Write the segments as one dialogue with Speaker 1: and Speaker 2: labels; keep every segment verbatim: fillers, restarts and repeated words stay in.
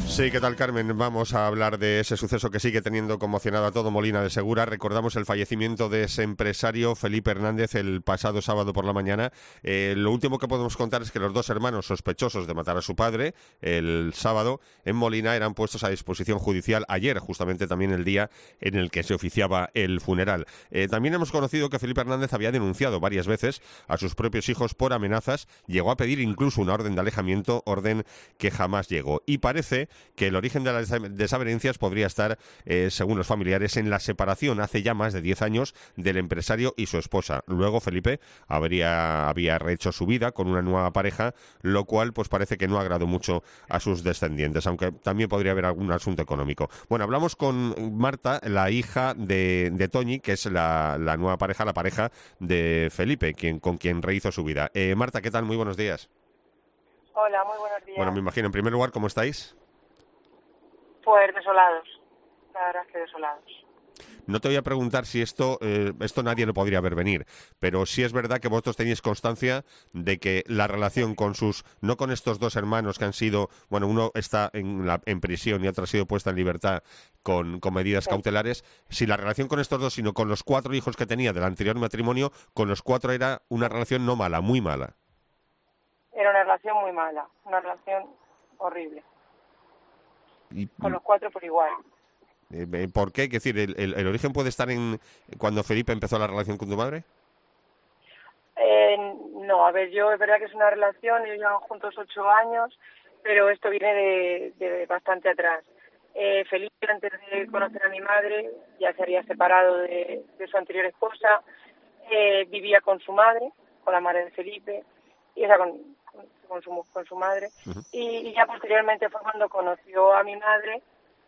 Speaker 1: Sí, ¿qué tal, Carmen? Vamos a hablar de ese suceso que sigue teniendo conmocionado a todo Molina de Segura. Recordamos el fallecimiento de ese empresario, Felipe Hernández, el pasado sábado por la mañana. Eh, lo último que podemos contar es que los dos hermanos sospechosos de matar a su padre el sábado en Molina eran puestos a disposición judicial ayer, justamente también el día en el que se oficiaba el funeral. Eh, también hemos conocido que Felipe Hernández había denunciado varias veces a sus propios hijos por amenazas. Llegó a pedir incluso una orden de alejamiento, orden que jamás llegó. Y parece que el origen de las desavenencias podría estar, eh, según los familiares, en la separación hace ya más de diez años del empresario y su esposa. Luego Felipe habría, había rehecho su vida con una nueva pareja, lo cual pues parece que no agradó mucho a sus descendientes, aunque también podría haber algún asunto económico. Bueno, hablamos con Marta, la hija de, de Toñi, que es la, la nueva pareja, la pareja de Felipe, quien, con quien rehizo su vida. Eh, Marta, ¿qué tal? Muy buenos días.
Speaker 2: Hola, muy buenos días.
Speaker 1: Bueno, me imagino, en primer lugar, ¿cómo estáis?
Speaker 2: Pues desolados, la verdad es que desolados.
Speaker 1: No te voy a preguntar si esto eh, esto nadie lo podría ver venir, pero sí es verdad que vosotros tenéis constancia de que la relación con sus, no con estos dos hermanos que han sido, bueno, uno está en, la, en prisión y otro ha sido puesta en libertad con, con medidas
Speaker 2: Sí.
Speaker 1: cautelares, si la relación con estos dos, sino con los cuatro hijos que tenía del anterior matrimonio, con los cuatro era una relación no mala, muy mala.
Speaker 2: Era una relación muy mala, una relación horrible.
Speaker 1: Y,
Speaker 2: Con los cuatro por igual.
Speaker 1: eh, ¿Por qué? Es decir, el, el, ¿el origen puede estar en cuando Felipe empezó la relación con tu madre?
Speaker 2: Eh, no, a ver, yo es verdad que es una relación, ellos llevan juntos ocho años, pero esto viene de, de bastante atrás. Eh, Felipe, antes de conocer a mi madre, ya se había separado de, de su anterior esposa, eh, vivía con su madre, con la madre de Felipe, y esa con, con, con, su, con su madre,
Speaker 1: Uh-huh.
Speaker 2: y, y ya posteriormente fue cuando conoció a mi madre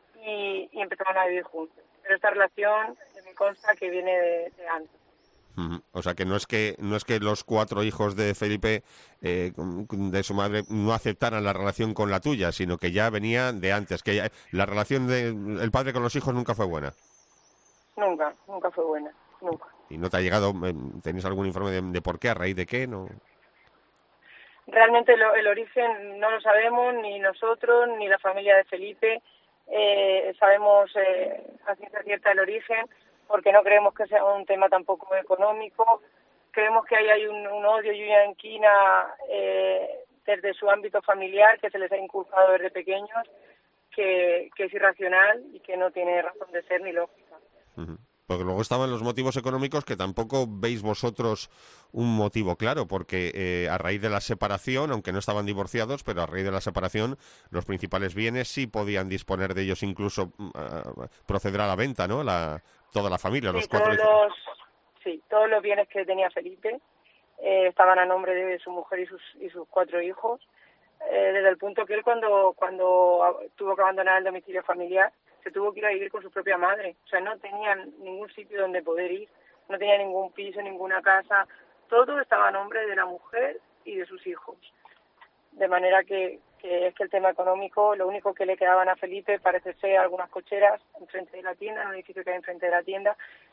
Speaker 2: y, y empezaron a vivir juntos. Pero esta relación me consta que viene de, de antes.
Speaker 1: Uh-huh. O sea que no es que no es que los cuatro hijos de Felipe eh, de su madre no aceptaran la relación con la tuya, sino que ya venía de antes, que ya, la relación del padre con los hijos nunca fue buena.
Speaker 2: Nunca, nunca fue buena, nunca.
Speaker 1: ¿Y no te ha llegado, eh, tenéis algún informe de, de por qué, a raíz de qué? No.
Speaker 2: Realmente lo, el origen no lo sabemos, ni nosotros, ni la familia de Felipe. Eh, sabemos eh, a ciencia cierta el origen, porque no creemos que sea un tema tampoco económico. Creemos que ahí hay un, un odio y una inquina eh, desde su ámbito familiar que se les ha inculcado desde pequeños, que, que es irracional y que no tiene razón de ser ni lógica.
Speaker 1: Uh-huh. Porque luego estaban los motivos económicos que tampoco veis vosotros un motivo claro, porque eh, a raíz de la separación, aunque no estaban divorciados, pero a raíz de la separación, los principales bienes sí podían disponer de ellos, incluso uh, proceder a la venta, ¿no? La, toda la familia,
Speaker 2: Sí,
Speaker 1: los cuatro
Speaker 2: todos
Speaker 1: hijos.
Speaker 2: los, sí, todos los bienes que tenía Felipe eh, estaban a nombre de su mujer y sus, y sus cuatro hijos, eh, desde el punto que él cuando, cuando tuvo que abandonar el domicilio familiar, se tuvo que ir a vivir con su propia madre. O sea, no tenían ningún sitio donde poder ir, no tenía ningún piso, ninguna casa, todo estaba a nombre de la mujer y de sus hijos. De manera que, que es que el tema económico, lo único que le quedaban a Felipe parece ser algunas cocheras enfrente de la tienda, en un edificio que hay enfrente de la tienda,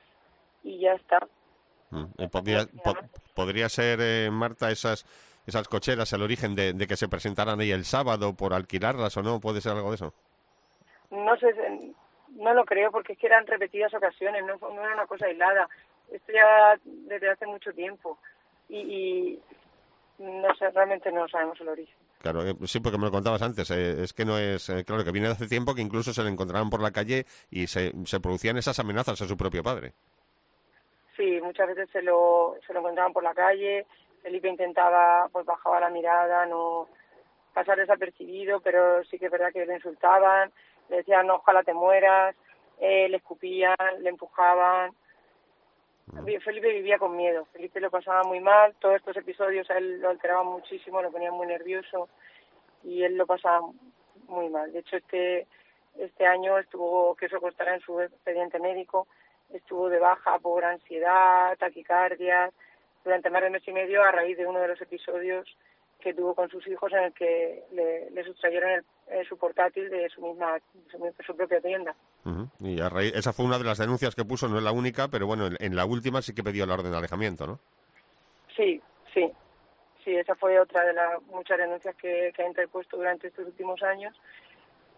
Speaker 2: y ya está.
Speaker 1: Mm. Eh, podría, po- podría ser, eh, Marta, esas esas cocheras el origen de, de que se presentaran ahí el sábado por alquilarlas o no, ¿puede ser algo de eso?
Speaker 2: No sé, no lo creo, porque es que eran repetidas ocasiones, no, no era una cosa aislada. Esto ya desde hace mucho tiempo y, y no sé, realmente no sabemos el origen.
Speaker 1: Claro, eh, sí, porque me lo contabas antes, eh, es que no es, eh, claro, que viene de hace tiempo que incluso se le encontraban por la calle y se, se producían esas amenazas a su propio padre.
Speaker 2: Sí, muchas veces se lo, se lo encontraban por la calle, Felipe intentaba, pues bajaba la mirada, no pasar desapercibido, pero sí que es verdad que le insultaban, le decían, no, ojalá te mueras, eh, le escupían, le empujaban.
Speaker 1: Mm.
Speaker 2: Felipe vivía con miedo, Felipe lo pasaba muy mal, todos estos episodios a él lo alteraban muchísimo, lo ponían muy nervioso y él lo pasaba muy mal. De hecho, este este año estuvo, que eso constará en su expediente médico, estuvo de baja por ansiedad, taquicardia, durante más de mes y medio a raíz de uno de los episodios que tuvo con sus hijos en el que le, le sustrayeron el, el, su portátil de su misma de su, de su propia tienda.
Speaker 1: Uh-huh. Y a raíz, esa fue una de las denuncias que puso, no es la única, pero bueno, en, en la última sí que pidió la orden de alejamiento, ¿no?
Speaker 2: Sí, sí, sí, esa fue otra de las muchas denuncias que, que ha interpuesto durante estos últimos años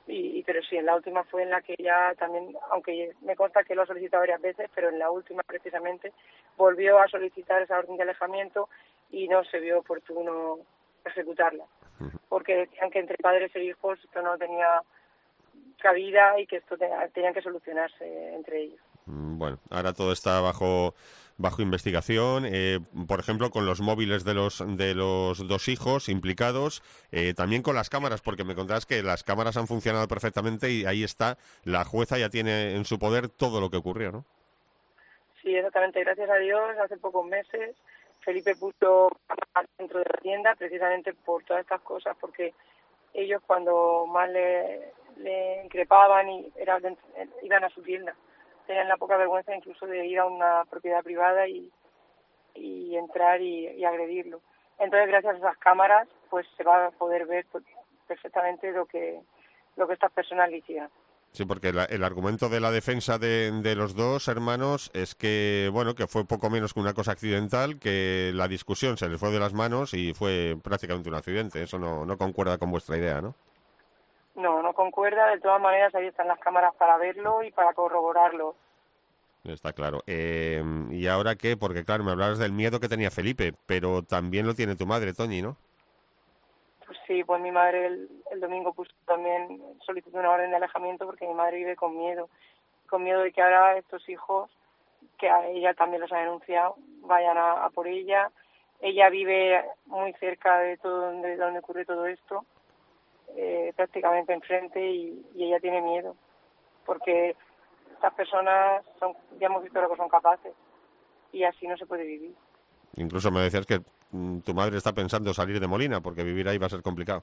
Speaker 2: Y, y pero sí, en la última fue en la que ya también, aunque me consta que lo ha solicitado varias veces, pero en la última precisamente volvió a solicitar esa orden de alejamiento y no se vio oportuno ejecutarla, porque decían que entre padres e hijos esto no tenía cabida y que esto tenía, tenían que solucionarse entre ellos.
Speaker 1: Bueno, ahora todo está bajo bajo investigación, eh, por ejemplo, con los móviles de los de los dos hijos implicados, eh, también con las cámaras, porque me contabas que las cámaras han funcionado perfectamente y ahí está, la jueza ya tiene en su poder todo lo que ocurrió, ¿no?
Speaker 2: Sí, exactamente, gracias a Dios, hace pocos meses Felipe puso cámaras dentro de la tienda precisamente por todas estas cosas, porque ellos cuando más le, le increpaban y era, iban a su tienda. Tenían la poca vergüenza incluso de ir a una propiedad privada y, y entrar y, y agredirlo. Entonces, gracias a esas cámaras, pues se va a poder ver perfectamente lo que lo que estas personas le hicieron.
Speaker 1: Sí, porque la, el argumento de la defensa de, de los dos hermanos es que, bueno, que fue poco menos que una cosa accidental, que la discusión se les fue de las manos y fue prácticamente un accidente. Eso no, no concuerda con vuestra idea, ¿no?
Speaker 2: No, no concuerda. De todas maneras, ahí están las cámaras para verlo y para corroborarlo.
Speaker 1: Está claro. Eh, ¿Y ahora qué? Porque, claro, me hablabas del miedo que tenía Felipe, pero también lo tiene tu madre, Toñi, ¿no?
Speaker 2: Pues sí, pues mi madre el, el domingo puso también, solicitó una orden de alejamiento porque mi madre vive con miedo. Con miedo de que ahora estos hijos, que a ella también los ha denunciado, vayan a, a por ella. Ella vive muy cerca de todo donde, donde ocurre todo esto, eh, prácticamente enfrente, y, y ella tiene miedo. Porque estas personas son, ya hemos visto lo que son capaces, y así no se puede vivir.
Speaker 1: Incluso me decías que mm, tu madre está pensando salir de Molina porque vivir ahí va a ser complicado.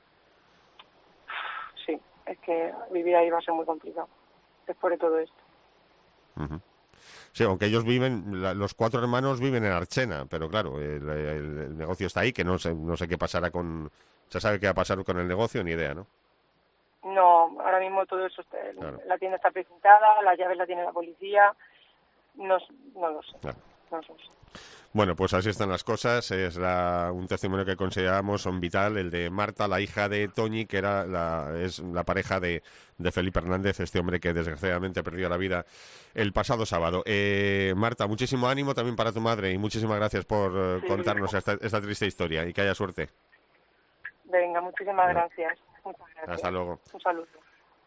Speaker 2: Sí, es que vivir ahí va a ser muy complicado después de todo esto.
Speaker 1: Uh-huh. Sí, aunque ellos viven, la, los cuatro hermanos viven en Archena, pero claro, el, el, el negocio está ahí, que no sé, no sé qué pasará con... ¿Se sabe qué va a pasar con el negocio? Ni idea, ¿no?
Speaker 2: No, ahora mismo todo eso, está,
Speaker 1: Claro.
Speaker 2: La tienda está precintada, las llaves la tiene la policía, no, no lo sé.
Speaker 1: Claro.
Speaker 2: No sé.
Speaker 1: Bueno, pues así están las cosas. Es la, un testimonio que consideramos son vital, el de Marta, la hija de Toñi, que era la, es la pareja de, de Felipe Hernández, este hombre que desgraciadamente perdió la vida el pasado sábado. Eh, Marta, muchísimo ánimo también para tu madre y muchísimas gracias por eh,
Speaker 2: Sí,
Speaker 1: contarnos esta, esta triste historia y que haya suerte.
Speaker 2: Venga, muchísimas gracias. Muchas gracias.
Speaker 1: Hasta luego.
Speaker 2: Un saludo.